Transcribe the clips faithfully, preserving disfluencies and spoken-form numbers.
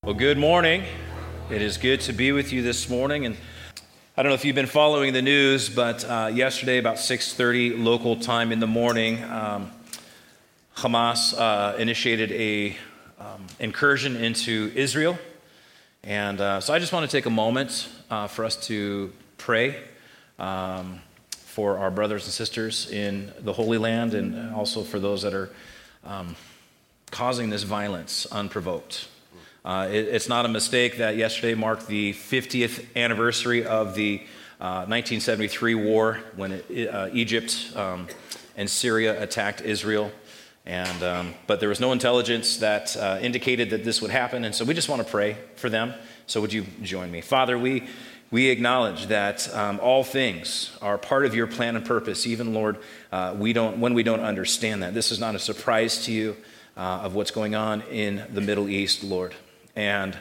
Well, good morning. It is good to be with you this morning. And I don't know if you've been following the news, but uh, yesterday, about six thirty local time in the morning, um, Hamas uh, initiated a um, incursion into Israel. And uh, so I just want to take a moment uh, for us to pray um, for our brothers and sisters in the Holy Land, and also for those that are um, causing this violence unprovoked. Uh, it, it's not a mistake that yesterday marked the fiftieth anniversary of the uh, nineteen seventy-three war when it, uh, Egypt um, and Syria attacked Israel. And um, but there was no intelligence that uh, indicated that this would happen, and so we just want to pray for them. So would you join me? Father, we we acknowledge that um, all things are part of your plan and purpose. Even, Lord, uh, we don't when we don't understand that. This is not a surprise to you uh, of what's going on in the Middle East, Lord. And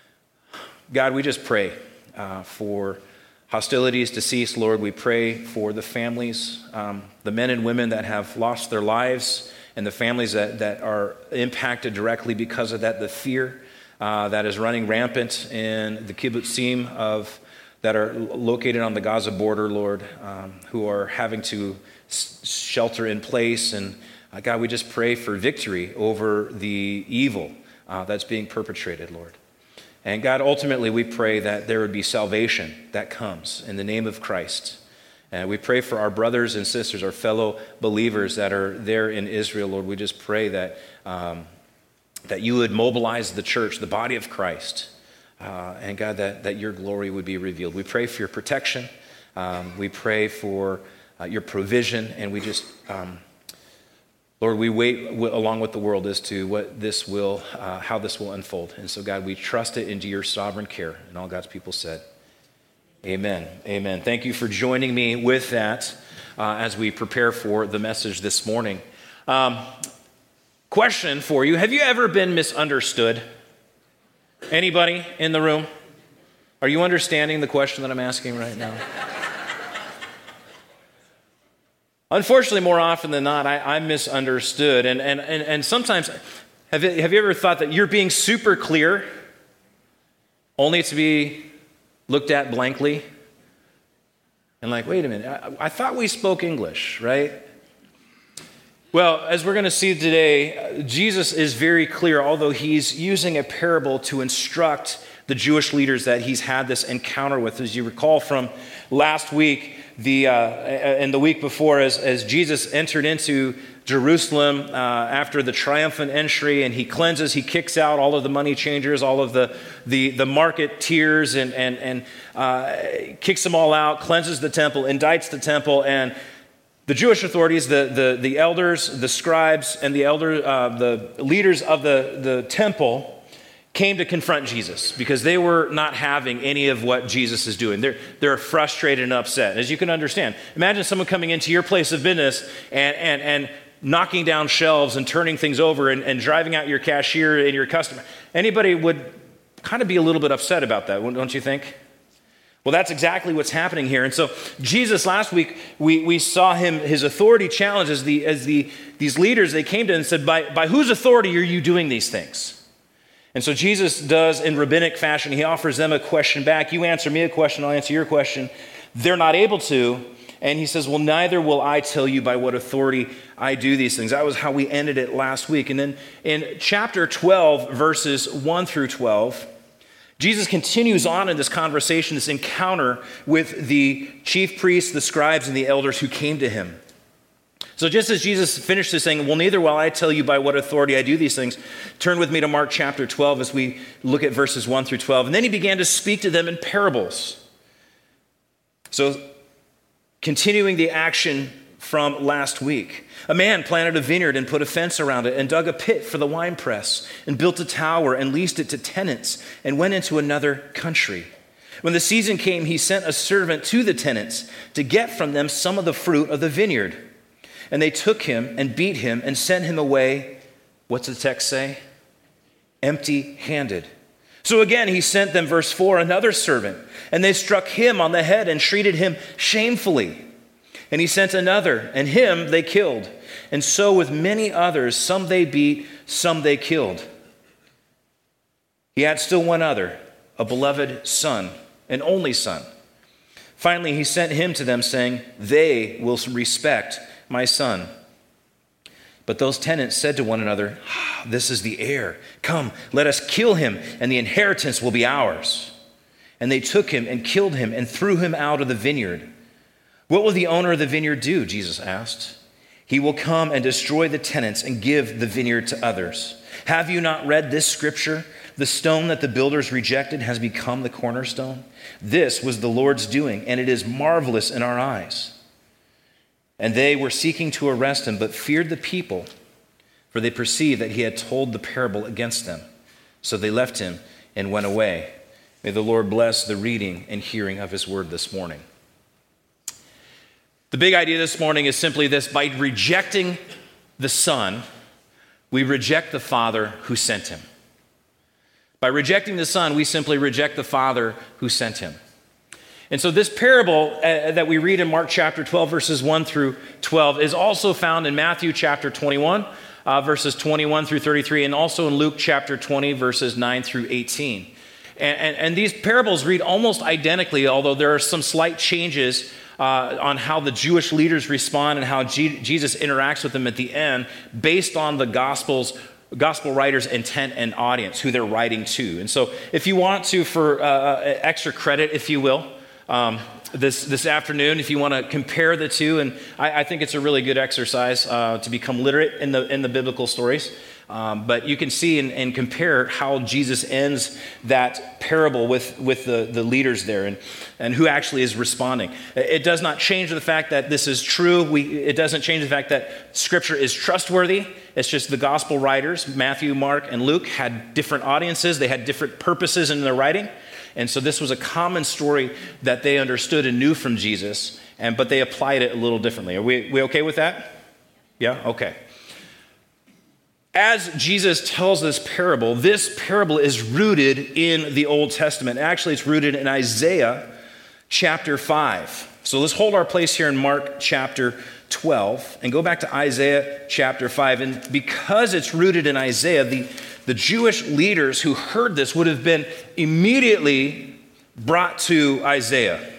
God, we just pray uh, for hostilities to cease, Lord. We pray for the families, um, the men and women that have lost their lives, and the families that, that are impacted directly because of that, the fear uh, that is running rampant in the kibbutzim of that are located on the Gaza border, Lord, um, who are having to s- shelter in place. And uh, God, we just pray for victory over the evil Uh, that's being perpetrated, Lord. And God, ultimately, we pray that there would be salvation that comes in the name of Christ. And we pray for our brothers and sisters, our fellow believers that are there in Israel, Lord. We just pray that um, that you would mobilize the church, the body of Christ, uh, and God, that, that your glory would be revealed. We pray for your protection. Um, we pray for uh, your provision, and we just... Um, Lord, we wait w- along with the world as to what this will, uh, how this will unfold. And so, God, we trust it into your sovereign care. And all God's people said, amen, amen. Thank you for joining me with that uh, as we prepare for the message this morning. Um, question for you, have you ever been misunderstood? Anybody in the room? Are you understanding the question that I'm asking right now? Unfortunately, more often than not, I, I'm misunderstood. And, and, and, and sometimes, have you, have you ever thought that you're being super clear only to be looked at blankly? And like, wait a minute, I, I thought we spoke English, right? Well, as we're going to see today, Jesus is very clear, although he's using a parable to instruct the Jewish leaders that he's had this encounter with. As you recall from last week, the uh, and the week before, as, as Jesus entered into Jerusalem uh, after the triumphant entry, and he cleanses, he kicks out all of the money changers, all of the the, the marketeers, and and and uh, kicks them all out, cleanses the temple, indicts the temple, and the Jewish authorities, the the the elders, the scribes, and the elder uh, the leaders of the the temple came to confront Jesus because they were not having any of what Jesus is doing. They're, they're frustrated and upset. As you can understand, imagine someone coming into your place of business and, and, and knocking down shelves and turning things over and, and driving out your cashier and your customer. Anybody would kind of be a little bit upset about that, don't you think? Well, that's exactly what's happening here. And so Jesus, last week, we, we saw him, his authority challenged as, the, as the, these leaders, they came to him and said, by, by whose authority are you doing these things? And so Jesus does in rabbinic fashion, he offers them a question back. You answer me a question, I'll answer your question. They're not able to. And he says, well, neither will I tell you by what authority I do these things. That was how we ended it last week. And then in chapter twelve, verses one through twelve, Jesus continues on in this conversation, this encounter with the chief priests, the scribes, and the elders who came to him. So just as Jesus finished this saying, well, neither will I tell you by what authority I do these things, turn with me to Mark chapter twelve as we look at verses one through twelve. And then he began to speak to them in parables. So continuing the action from last week. A man planted a vineyard and put a fence around it and dug a pit for the winepress and built a tower and leased it to tenants and went into another country. When the season came, he sent a servant to the tenants to get from them some of the fruit of the vineyard. And they took him and beat him and sent him away, what's the text say? Empty-handed. So again, he sent them, verse four, another servant, and they struck him on the head and treated him shamefully. And he sent another, and him they killed. And so with many others, some they beat, some they killed. He had still one other, a beloved son, an only son. Finally, he sent him to them, saying, they will respect my son. But those tenants said to one another, ah, this is the heir. Come, let us kill him, and the inheritance will be ours. And they took him and killed him and threw him out of the vineyard. What will the owner of the vineyard do? Jesus asked. He will come and destroy the tenants and give the vineyard to others. Have you not read this scripture? The stone that the builders rejected has become the cornerstone. This was the Lord's doing, and it is marvelous in our eyes. And they were seeking to arrest him, but feared the people, for they perceived that he had told the parable against them. So they left him and went away. May the Lord bless the reading and hearing of his word this morning. The big idea this morning is simply this: by rejecting the Son, we reject the Father who sent him. By rejecting the Son, we simply reject the Father who sent him. And so this parable uh, that we read in Mark chapter twelve, verses one through twelve, is also found in Matthew chapter twenty-one, uh, verses twenty-one through thirty-three, and also in Luke chapter twenty, verses nine through eighteen. And, and, and these parables read almost identically, although there are some slight changes uh, on how the Jewish leaders respond and how G- Jesus interacts with them at the end, based on the Gospels gospel writers' intent and audience, who they're writing to. And so if you want to, for uh, extra credit, if you will, um, this this afternoon, if you want to compare the two, and I, I think it's a really good exercise uh, to become literate in the in the biblical stories. Um, but you can see and, and compare how Jesus ends that parable with, with the, the leaders there, and, and who actually is responding. It does not change the fact that this is true. We, it doesn't change the fact that Scripture is trustworthy. It's just the gospel writers, Matthew, Mark, and Luke, had different audiences. They had different purposes in their writing. And so this was a common story that they understood and knew from Jesus, and but they applied it a little differently. Are we, we okay with that? Yeah? Okay. As Jesus tells this parable, this parable is rooted in the Old Testament. Actually, it's rooted in Isaiah chapter five. So let's hold our place here in Mark chapter twelve and go back to Isaiah chapter five. And because it's rooted in Isaiah, the, the Jewish leaders who heard this would have been immediately brought to Isaiah.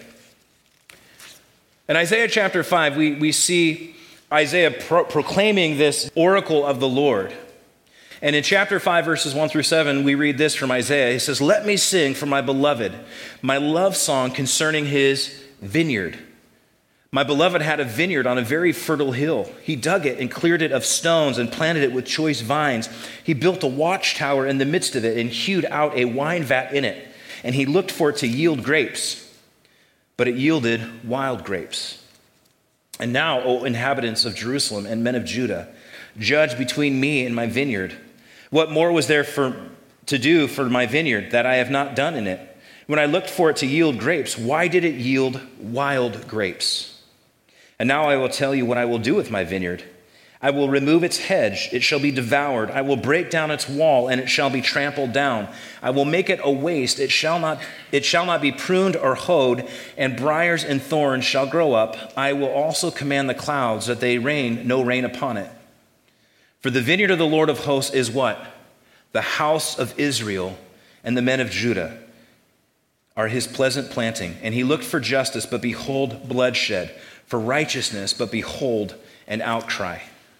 In Isaiah chapter five, we, we see Isaiah pro- proclaiming this oracle of the Lord. And in chapter five, verses one through seven, we read this from Isaiah. He says, "Let me sing for my beloved, my love song concerning his vineyard. My beloved had a vineyard on a very fertile hill. He dug it and cleared it of stones and planted it with choice vines. He built a watchtower in the midst of it and hewed out a wine vat in it. And he looked for it to yield grapes, but it yielded wild grapes. And now, O inhabitants of Jerusalem and men of Judah, judge between me and my vineyard. What more was there for to do for my vineyard that I have not done in it? When I looked for it to yield grapes, why did it yield wild grapes? And now I will tell you what I will do with my vineyard. I will remove its hedge, it shall be devoured. I will break down its wall, and it shall be trampled down. I will make it a waste, it shall not, it shall not be pruned or hoed, and briars and thorns shall grow up. I will also command the clouds that they rain no rain upon it. For the vineyard of the Lord of hosts is what? The house of Israel, and the men of Judah are his pleasant planting. And he looked for justice, but behold, bloodshed. For righteousness, but behold, an outcry."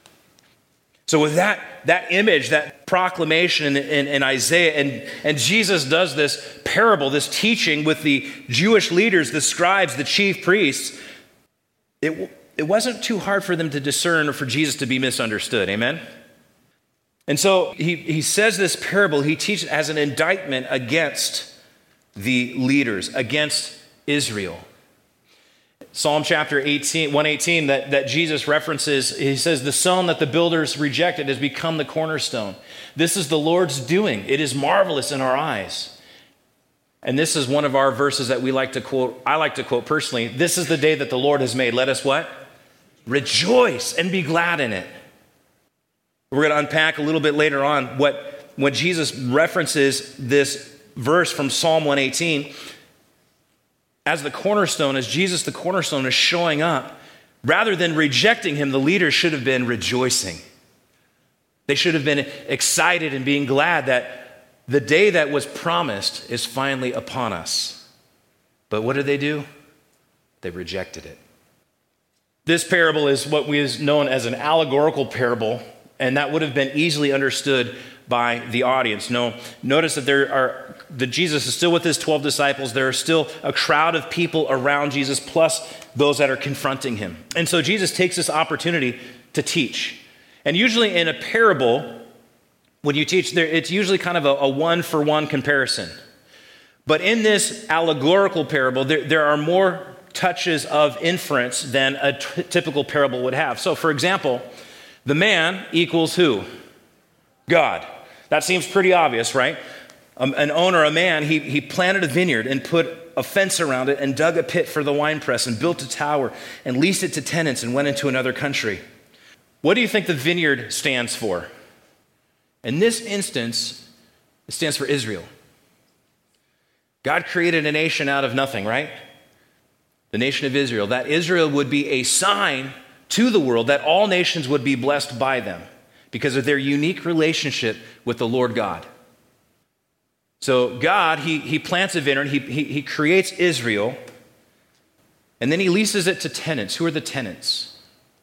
So with that, that image, that proclamation in, in, in Isaiah, and, and Jesus does this parable, this teaching with the Jewish leaders, the scribes, the chief priests, it, it wasn't too hard for them to discern or for Jesus to be misunderstood. Amen? And so he, he says this parable, he teaches as an indictment against the leaders, against Israel. Psalm chapter eighteen, one eighteen that, that Jesus references, he says, "The stone that the builders rejected has become the cornerstone. This is the Lord's doing. It is marvelous in our eyes." And this is one of our verses that we like to quote, I like to quote personally. "This is the day that the Lord has made. Let us" what? "Rejoice and be glad in it." We're going to unpack a little bit later on what when Jesus references this verse from Psalm one eighteen. As the cornerstone, as Jesus the cornerstone is showing up, rather than rejecting him, the leaders should have been rejoicing. They should have been excited and being glad that The day that was promised is finally upon us. But what did they do? They rejected it. This parable is what is known as an allegorical parable, and that would have been easily understood by the audience. No, notice that there are that Jesus is still with his twelve disciples. There are still a crowd of people around Jesus, plus those that are confronting him. And so Jesus takes this opportunity to teach. And usually in a parable, when you teach, there, it's usually kind of a, a one-for-one comparison. But in this allegorical parable, there, there are more touches of inference than a t- typical parable would have. So, for example, the man equals who? God. That seems pretty obvious, right? Um, an owner, a man, he, he planted a vineyard and put a fence around it and dug a pit for the winepress and built a tower and leased it to tenants and went into another country. What do you think the vineyard stands for? In this instance, it stands for Israel. God created a nation out of nothing, right? The nation of Israel. That Israel would be a sign to the world that all nations would be blessed by them because of their unique relationship with the Lord God. So God, he, he plants a vineyard, he, he, he creates Israel, and then he leases it to tenants. Who are the tenants?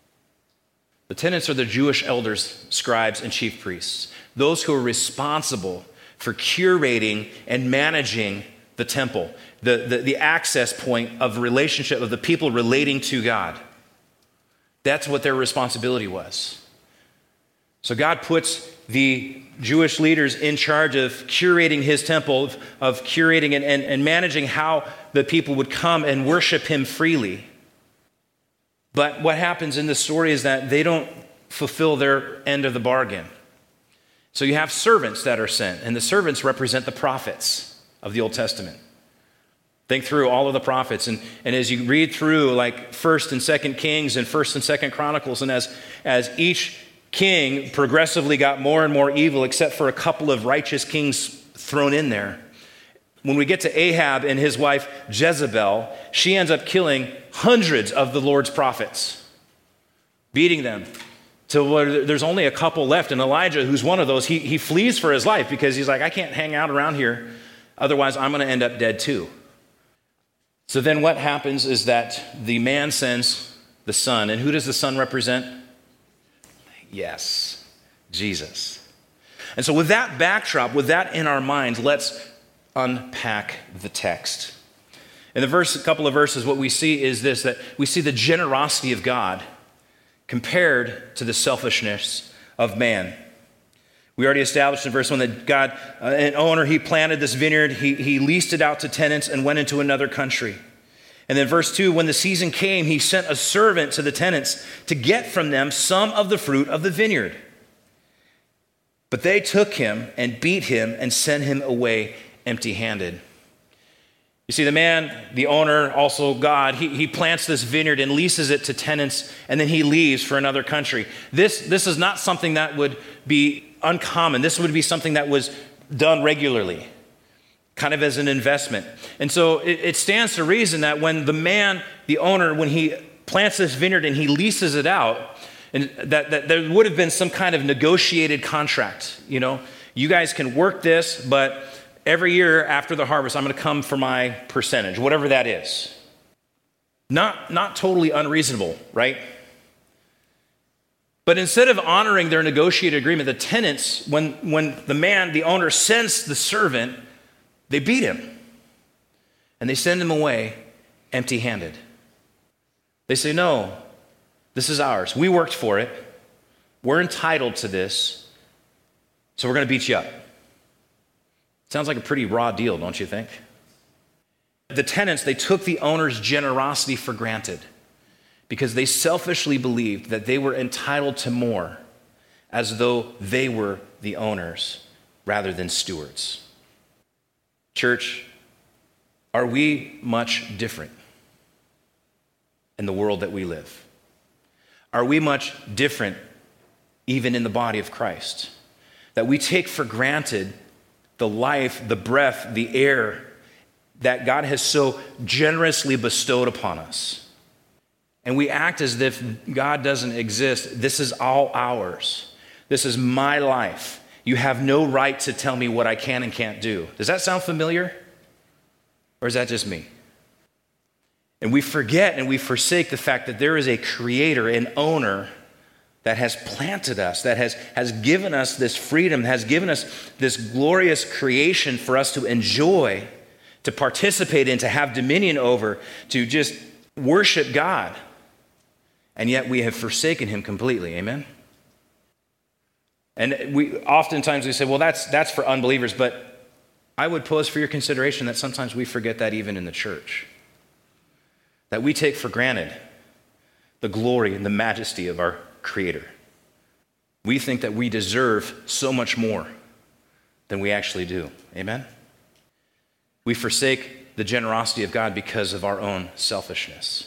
The tenants are the Jewish elders, scribes, and chief priests, those who are responsible for curating and managing the temple, the, the, the access point of relationship of the people relating to God. That's what their responsibility was. So God puts the Jewish leaders in charge of curating his temple, of, of curating and, and, and managing how the people would come and worship him freely. But what happens in this story is that they don't fulfill their end of the bargain. So you have servants that are sent, and the servants represent the prophets of the Old Testament. Think through all of the prophets, and, and as you read through like First and Second Kings and First and Second Chronicles, and as, as each king progressively got more and more evil, except for a couple of righteous kings thrown in there. When we get to Ahab and his wife Jezebel, she ends up killing hundreds of the Lord's prophets, beating them till there's only a couple left. And Elijah, who's one of those, he, he flees for his life because he's like, I can't hang out around here. Otherwise, I'm going to end up dead too. So then what happens is that the man sends the son. And who does the son represent? Yes, Jesus. And so with that backdrop, with that in our minds, let's unpack the text. In the verse, a couple of verses, what we see is this, that we see the generosity of God compared to the selfishness of man. We already established in verse one that God, uh, an owner, he planted this vineyard, he, he leased it out to tenants and went into another country. And then verse two, when the season came, he sent a servant to the tenants to get from them some of the fruit of the vineyard. But they took him and beat him and sent him away empty-handed. You see, the man, the owner, also God, he, he plants this vineyard and leases it to tenants, and then he leaves for another country. This, this is not something that would be uncommon. This would be something that was done regularly, kind of as an investment. And so it, it stands to reason that when the man, the owner, when he plants this vineyard and he leases it out, and that, that there would have been some kind of negotiated contract. You know, you guys can work this, but every year after the harvest, I'm going to come for my percentage, whatever that is. Not, not totally unreasonable, right? But instead of honoring their negotiated agreement, the tenants, when, when the man, the owner, sends the servant, they beat him. And they send him away empty-handed. They say, no, this is ours. We worked for it. We're entitled to this. So we're going to beat you up. Sounds like a pretty raw deal, don't you think? The tenants, they took the owner's generosity for granted because they selfishly believed that they were entitled to more as though they were the owners rather than stewards. Church, are we much different in the world that we live? Are we much different even in the body of Christ? That we take for granted the life, the breath, the air that God has so generously bestowed upon us. And we act as if God doesn't exist. This is all ours. This is my life. You have no right to tell me what I can and can't do. Does that sound familiar? Or is that just me? And we forget and we forsake the fact that there is a creator, an owner that has planted us, that has, has given us this freedom, has given us this glorious creation for us to enjoy, to participate in, to have dominion over, to just worship God. And yet we have forsaken him completely. Amen? And we oftentimes we say, well, that's that's for unbelievers, but I would pose for your consideration that sometimes we forget that even in the church. That we take for granted the glory and the majesty of our Creator. We think that we deserve so much more than we actually do. Amen? We forsake the generosity of God because of our own selfishness.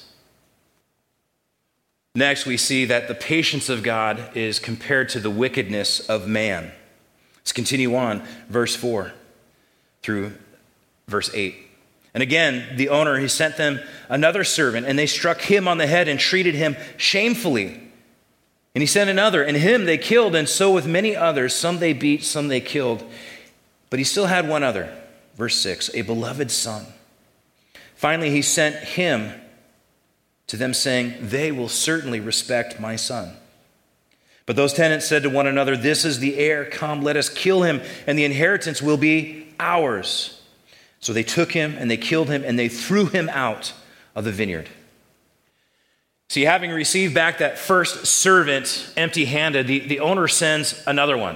Next, we see that the patience of God is compared to the wickedness of man. Let's continue on, verse four through verse eight. And again, the owner, he sent them another servant, and they struck him on the head and treated him shamefully. And he sent another, and him they killed, and so with many others. Some they beat, some they killed. But he still had one other, verse six, a beloved son. Finally, he sent him to them, saying, they will certainly respect my son. But those tenants said to one another, this is the heir, come, let us kill him, and the inheritance will be ours. So they took him, and they killed him, and they threw him out of the vineyard. See, having received back that first servant empty-handed, the, the owner sends another one.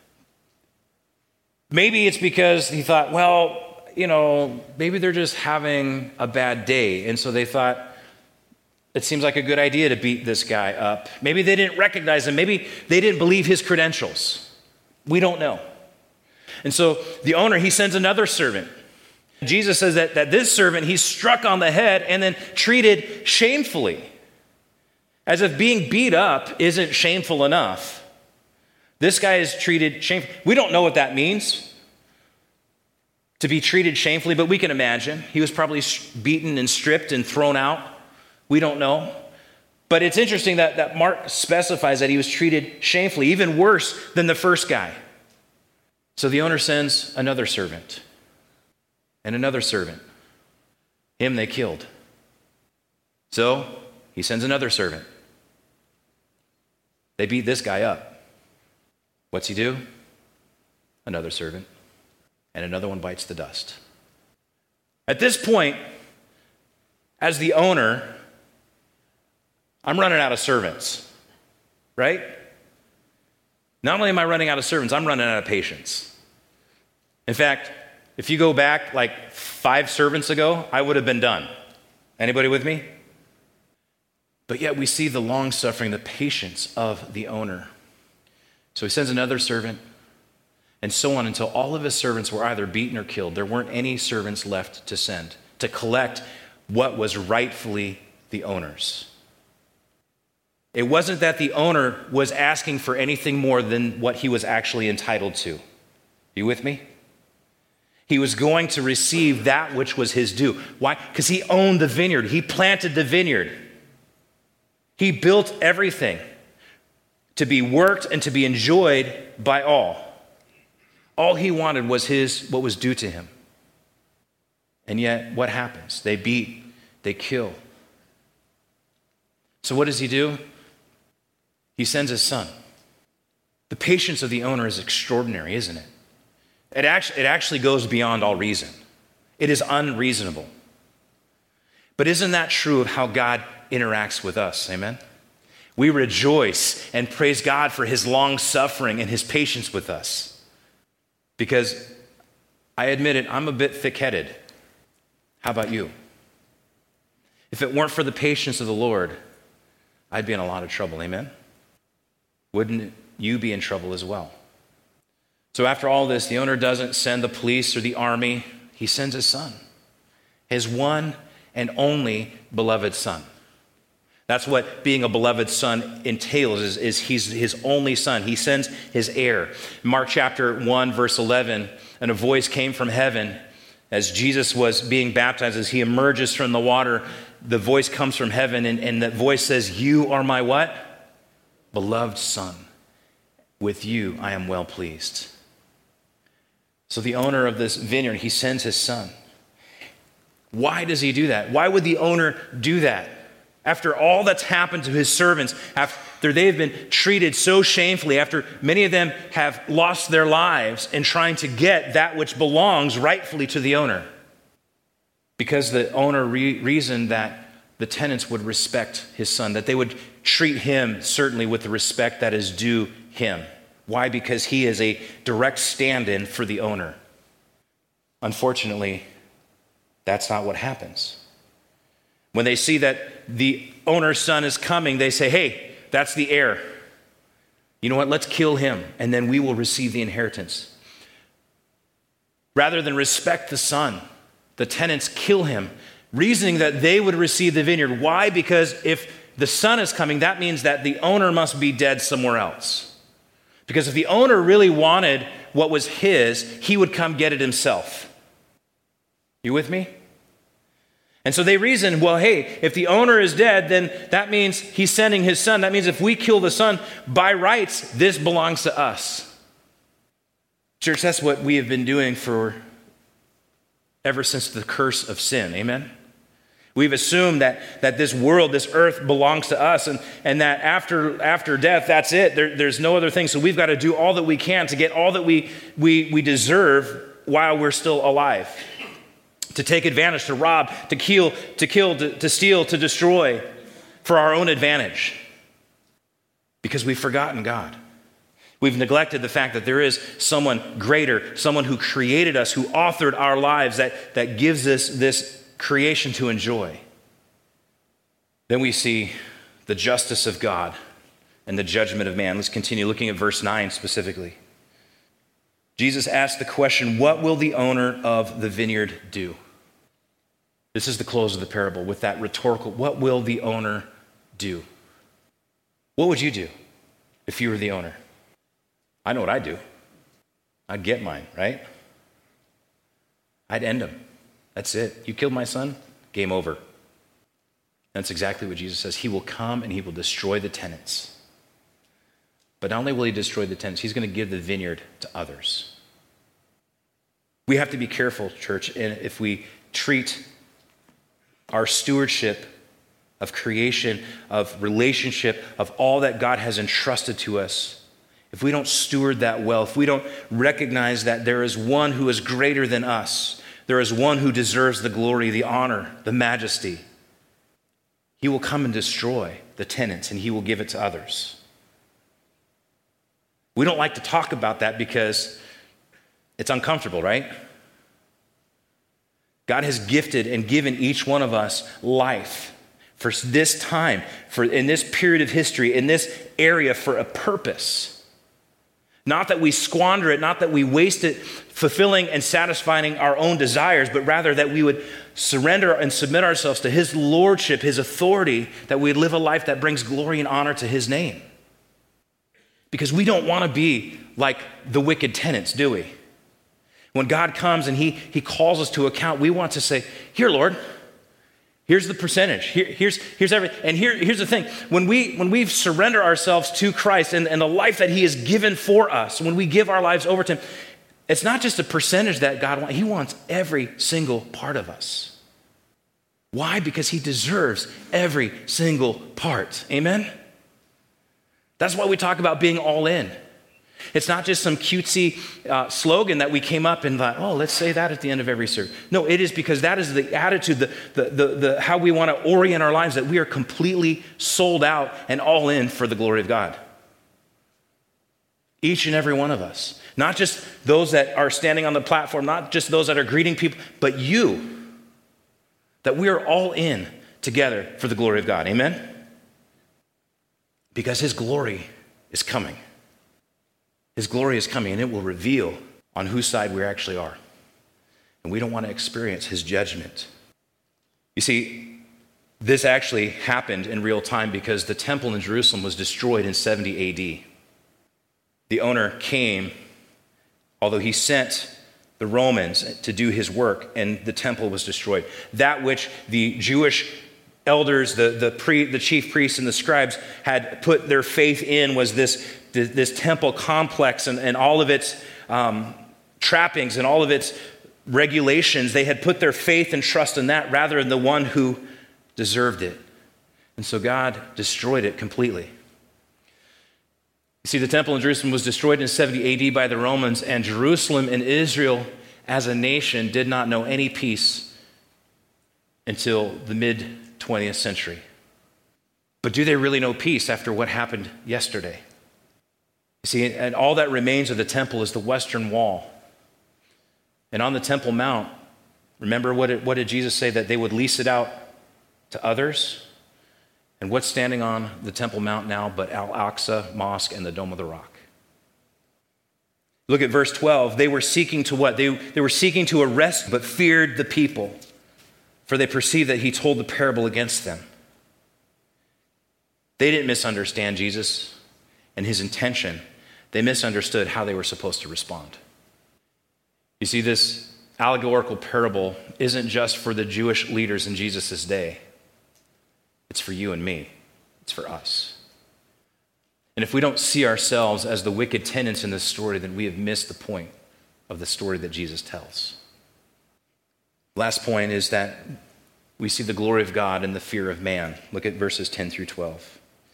Maybe it's because he thought, well, you know, maybe they're just having a bad day, and so they thought, it seems like a good idea to beat this guy up. Maybe they didn't recognize him. Maybe they didn't believe his credentials. We don't know. And so the owner, he sends another servant. Jesus says that, that this servant, he's struck on the head and then treated shamefully. As if being beat up isn't shameful enough. This guy is treated shamefully. We don't know what that means, to be treated shamefully, but we can imagine. He was probably beaten and stripped and thrown out. We don't know. But it's interesting that, that Mark specifies that he was treated shamefully, even worse than the first guy. So the owner sends another servant and another servant. Him they killed. So he sends another servant. They beat this guy up. What's he do? Another servant. And another one bites the dust. At this point, as the owner, I'm running out of servants, right? Not only am I running out of servants, I'm running out of patience. In fact, if you go back like five servants ago, I would have been done. Anybody with me? But yet we see the long suffering, the patience of the owner. So he sends another servant, and so on until all of his servants were either beaten or killed. There weren't any servants left to send, to collect what was rightfully the owner's. It wasn't that the owner was asking for anything more than what he was actually entitled to. You with me? He was going to receive that which was his due. Why? Because he owned the vineyard. He planted the vineyard. He built everything to be worked and to be enjoyed by all. All he wanted was his, what was due to him. And yet, what happens? They beat, they kill. So what does he do? He sends his son. The patience of the owner is extraordinary, isn't it? It actually, it actually goes beyond all reason. It is unreasonable. But isn't that true of how God interacts with us? Amen? We rejoice and praise God for his long suffering and his patience with us. Because I admit it, I'm a bit thick-headed. How about you? If it weren't for the patience of the Lord, I'd be in a lot of trouble. Amen? Wouldn't you be in trouble as well? So after all this, the owner doesn't send the police or the army. He sends his son, his one and only beloved son. That's what being a beloved son entails, is, is he's his only son. He sends his heir. Mark chapter one, verse eleven, and a voice came from heaven as Jesus was being baptized. As he emerges from the water, the voice comes from heaven, and, and that voice says, you are my what? Beloved son. with you I am well pleased. So the owner of this vineyard, he sends his son. Why does he do that? Why would the owner do that? After all that's happened to his servants, after they've been treated so shamefully, after many of them have lost their lives in trying to get that which belongs rightfully to the owner. Because the owner re- reasoned that the tenants would respect his son, that they would treat him certainly with the respect that is due him. Why? Because he is a direct stand-in for the owner. Unfortunately, that's not what happens. When they see that the owner's son is coming, they say, hey, that's the heir. You know what? Let's kill him, and then we will receive the inheritance. Rather than respect the son, the tenants kill him, reasoning that they would receive the vineyard. Why? Because if the son is coming, that means that the owner must be dead somewhere else. Because if the owner really wanted what was his, he would come get it himself. You with me? And so they reason, well, hey, if the owner is dead, then that means he's sending his son. That means if we kill the son, by rights, this belongs to us. Church, that's what we have been doing for ever since the curse of sin. Amen? We've assumed that, that this world, this earth belongs to us, and, and that after, after death, that's it. There, there's no other thing. So we've got to do all that we can to get all that we, we, we deserve while we're still alive. To take advantage, to rob, to kill, to kill, to, to steal, to destroy for our own advantage. Because we've forgotten God. We've neglected the fact that there is someone greater, someone who created us, who authored our lives, that, that gives us this creation to enjoy. Then we see the justice of God and the judgment of man. Let's continue looking at verse nine specifically. Jesus asked the question, what will the owner of the vineyard do? This is the close of the parable with that rhetorical, what will the owner do? What would you do if you were the owner? I know what I'd do. I'd get mine, right? I'd end him. That's it. You killed my son, game over. That's exactly what Jesus says. He will come and he will destroy the tenants. But not only will he destroy the tenants, he's going to give the vineyard to others. We have to be careful, church, and if we treat our stewardship of creation, of relationship, of all that God has entrusted to us, if we don't steward that well, if we don't recognize that there is one who is greater than us, there is one who deserves the glory, the honor, the majesty, he will come and destroy the tenants and he will give it to others. We don't like to talk about that because it's uncomfortable, right? God has gifted and given each one of us life for this time, for in this period of history, in this area for a purpose. Not that we squander it, not that we waste it fulfilling and satisfying our own desires, but rather that we would surrender and submit ourselves to his lordship, his authority, that we live a life that brings glory and honor to his name. Because we don't want to be like the wicked tenants, do we? When God comes and he, he calls us to account, we want to say, here, Lord, here's the percentage. Here, here's, here's everything. And here, here's the thing. When we when we surrender ourselves to Christ and, and the life that he has given for us, when we give our lives over to him, it's not just a percentage that God wants. He wants every single part of us. Why? Because he deserves every single part. Amen? That's why we talk about being all in. It's not just some cutesy uh, slogan that we came up and thought, oh, let's say that at the end of every service. No, it is because that is the attitude, the, the, the, the how we want to orient our lives, that we are completely sold out and all in for the glory of God. Each and every one of us. Not just those that are standing on the platform, not just those that are greeting people, but you. That we are all in together for the glory of God. Amen? Because his glory is coming. His glory is coming, and it will reveal on whose side we actually are. And we don't want to experience his judgment. You see, this actually happened in real time because the temple in Jerusalem was destroyed in seventy A D. The owner came, although he sent the Romans to do his work, and the temple was destroyed. That which the Jewish elders, the, the, pre, the chief priests and the scribes had put their faith in was this this, this temple complex and, and all of its um, trappings and all of its regulations. They had put their faith and trust in that rather than the one who deserved it. And so God destroyed it completely. You see, the temple in Jerusalem was destroyed in seventy A D by the Romans, and Jerusalem and Israel as a nation did not know any peace until the mid-twentieth century. But do they really know peace after what happened yesterday? You see, and all that remains of the temple is the Western Wall. And on the Temple Mount, remember what, it, what did Jesus say? That they would lease it out to others? And what's standing on the Temple Mount now but Al-Aqsa Mosque and the Dome of the Rock? Look at verse twelve. They were seeking to what? They, they were seeking to arrest but feared the people, for they perceived that he told the parable against them. They didn't misunderstand Jesus and his intention. They misunderstood how they were supposed to respond. You see, this allegorical parable isn't just for the Jewish leaders in Jesus' day. It's for you and me. It's for us. And if we don't see ourselves as the wicked tenants in this story, then we have missed the point of the story that Jesus tells. Last point is that we see the glory of God and the fear of man. Look at verses ten through twelve.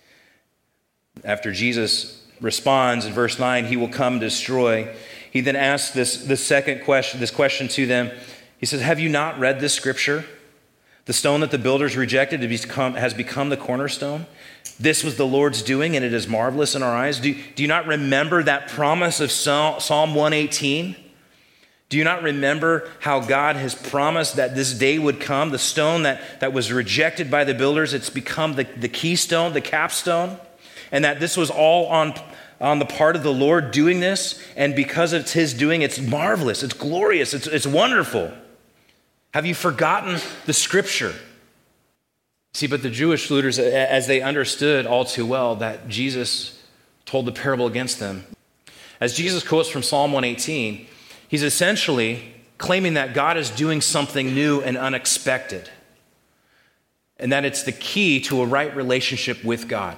After Jesus responds in verse nine, he will come destroy. He then asks this, this second question, this question to them. He says, have you not read this scripture? The stone that the builders rejected has become the cornerstone. This was the Lord's doing, and it is marvelous in our eyes. Do, do you not remember that promise of Psalm one eighteen? Do you not remember how God has promised that this day would come? The stone that, that was rejected by the builders, it's become the, the keystone, the capstone. And that this was all on, on the part of the Lord doing this. And because it's his doing, it's marvelous, it's glorious, it's, it's wonderful. Have you forgotten the scripture? See, but the Jewish leaders, as they understood all too well that Jesus told the parable against them, as Jesus quotes from Psalm one eighteen, he's essentially claiming that God is doing something new and unexpected, and that it's the key to a right relationship with God.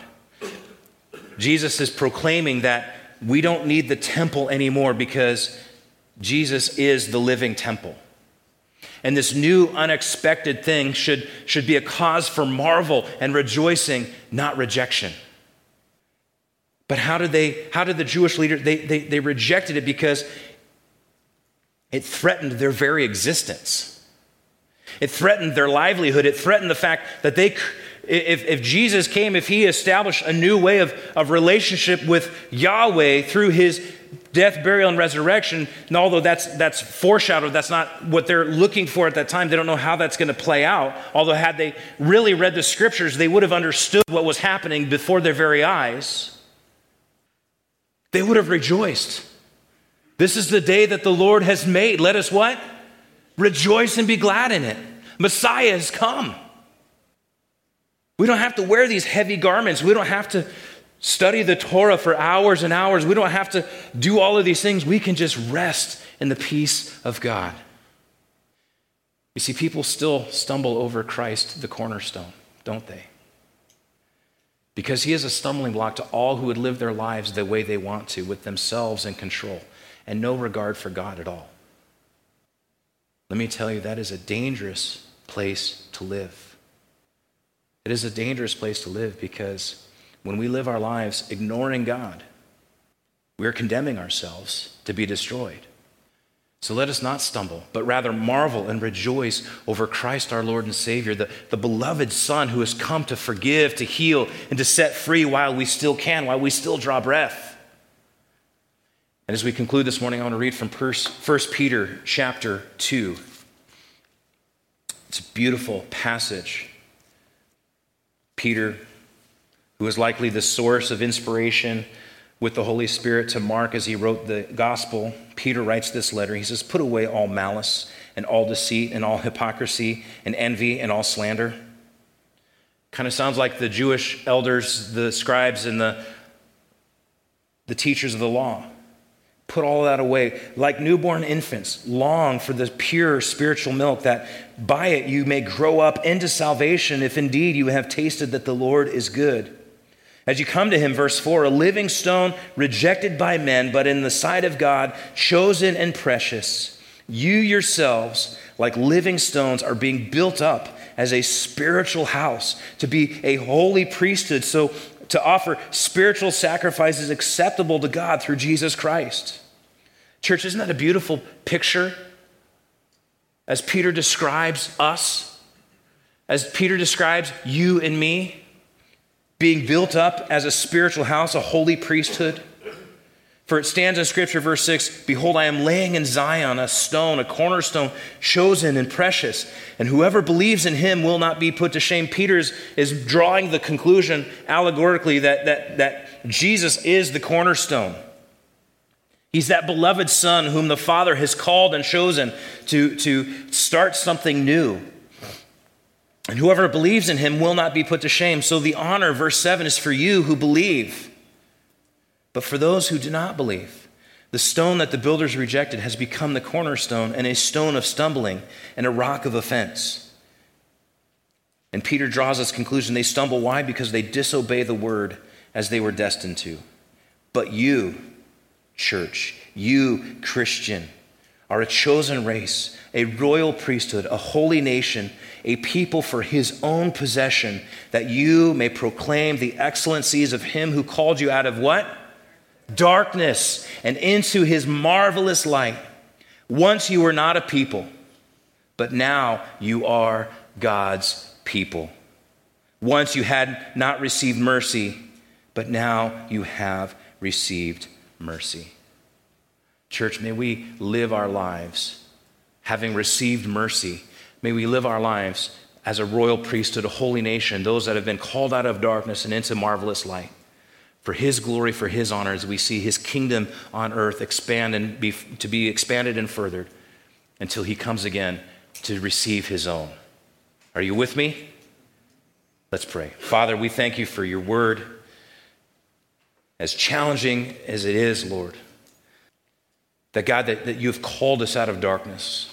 Jesus is proclaiming that we don't need the temple anymore because Jesus is the living temple. And this new unexpected thing should, should be a cause for marvel and rejoicing, not rejection. But how did they, how did the Jewish leaders, they, they, they rejected it because it threatened their very existence. It threatened their livelihood. It threatened the fact that they, if, if Jesus came, if he established a new way of, of relationship with Yahweh through his death, burial, and resurrection, and although that's that's foreshadowed, that's not what they're looking for at that time. They don't know how that's going to play out. Although had they really read the scriptures, they would have understood what was happening before their very eyes. They would have rejoiced. This is the day that the Lord has made. Let us what? Rejoice and be glad in it. Messiah has come. We don't have to wear these heavy garments. We don't have to study the Torah for hours and hours. We don't have to do all of these things. We can just rest in the peace of God. You see, people still stumble over Christ, the cornerstone, don't they? Because he is a stumbling block to all who would live their lives the way they want to, with themselves in control and no regard for God at all. Let me tell you, that is a dangerous place to live. It is a dangerous place to live because when we live our lives ignoring God, we are condemning ourselves to be destroyed. So let us not stumble, but rather marvel and rejoice over Christ our Lord and Savior, the, the beloved Son who has come to forgive, to heal, and to set free while we still can, while we still draw breath. And as we conclude this morning, I want to read from First Peter chapter two. It's a beautiful passage. Peter, who was likely the source of inspiration with the Holy Spirit to Mark as he wrote the gospel, Peter writes this letter. He says, put away all malice and all deceit and all hypocrisy and envy and all slander. Kind of sounds like the Jewish elders, the scribes, and the, the teachers of the law. Put all that away. Like newborn infants, long for the pure spiritual milk, that by it you may grow up into salvation, if indeed you have tasted that the Lord is good. As you come to him, verse four, a living stone rejected by men, but in the sight of God, chosen and precious. You yourselves, like living stones, are being built up as a spiritual house, to be a holy priesthood, so to offer spiritual sacrifices acceptable to God through Jesus Christ. Church, isn't that a beautiful picture? As Peter describes us, as Peter describes you and me, being built up as a spiritual house, a holy priesthood. For it stands in Scripture, verse six, behold, I am laying in Zion a stone, a cornerstone, chosen and precious, and whoever believes in him will not be put to shame. Peter is, is drawing the conclusion allegorically that, that, that Jesus is the cornerstone. He's that beloved Son whom the Father has called and chosen to, to start something new. And whoever believes in him will not be put to shame. So the honor, verse seven, is for you who believe. But for those who do not believe, the stone that the builders rejected has become the cornerstone and a stone of stumbling and a rock of offense. And Peter draws this conclusion. They stumble. Why? Because they disobey the word as they were destined to. But you, church, you, Christian, are a chosen race, a royal priesthood, a holy nation, a people for his own possession, that you may proclaim the excellencies of him who called you out of what? Darkness and into his marvelous light. Once you were not a people, but now you are God's people. Once you had not received mercy, but now you have received mercy. Church, may we live our lives having received mercy. May we live our lives as a royal priesthood, a holy nation, those that have been called out of darkness and into marvelous light. For his glory, for his honor, as we see his kingdom on earth expand and be, to be expanded and furthered until he comes again to receive his own. Are you with me? Let's pray. Father, we thank you for your word. As challenging as it is, Lord, that God, that, that you have called us out of darkness.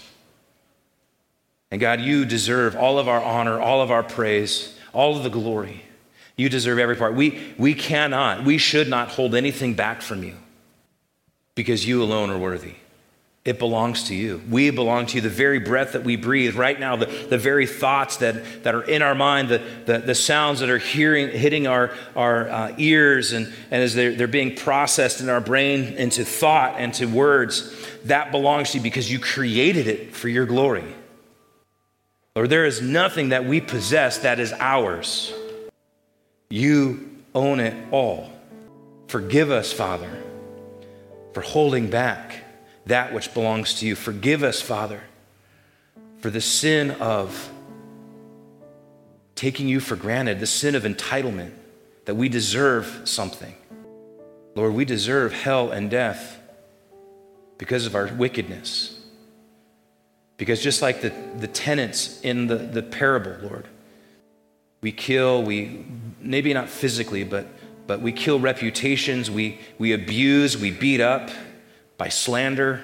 And God, you deserve all of our honor, all of our praise, all of the glory. You deserve every part. We, we cannot, we should not hold anything back from you because you alone are worthy. It belongs to you. We belong to you. The very breath that we breathe right now, the, the very thoughts that, that are in our mind, the, the, the sounds that are hearing, hitting our, our uh, ears and, and as they're, they're being processed in our brain into thought and to words, that belongs to you because you created it for your glory. Lord, there is nothing that we possess that is ours. You own it all. Forgive us, Father, for holding back that which belongs to you. Forgive us, Father, for the sin of taking you for granted, the sin of entitlement, that we deserve something. Lord, we deserve hell and death because of our wickedness. Because just like the, the tenants in the, the parable, Lord, we kill, we maybe not physically, but, but we kill reputations, we, we abuse, we beat up, by slander,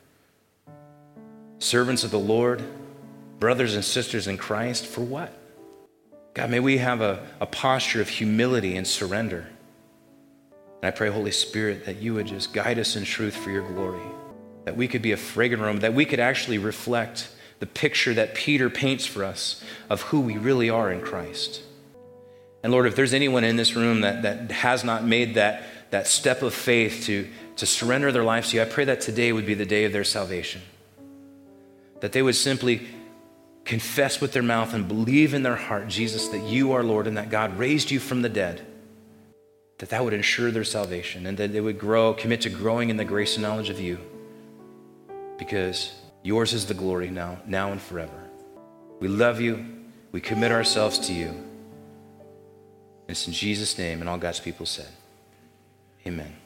servants of the Lord, brothers and sisters in Christ, for what? God, may we have a, a posture of humility and surrender. And I pray, Holy Spirit, that you would just guide us in truth for your glory, that we could be a fragrant aroma, that we could actually reflect the picture that Peter paints for us of who we really are in Christ. And Lord, if there's anyone in this room that, that has not made that, that step of faith to to surrender their lives to you, I pray that today would be the day of their salvation. That they would simply confess with their mouth and believe in their heart, Jesus, that you are Lord and that God raised you from the dead. That that would ensure their salvation and that they would grow, commit to growing in the grace and knowledge of you. Because yours is the glory now, now and forever. We love you. We commit ourselves to you. It's in Jesus' name, and all God's people said, amen.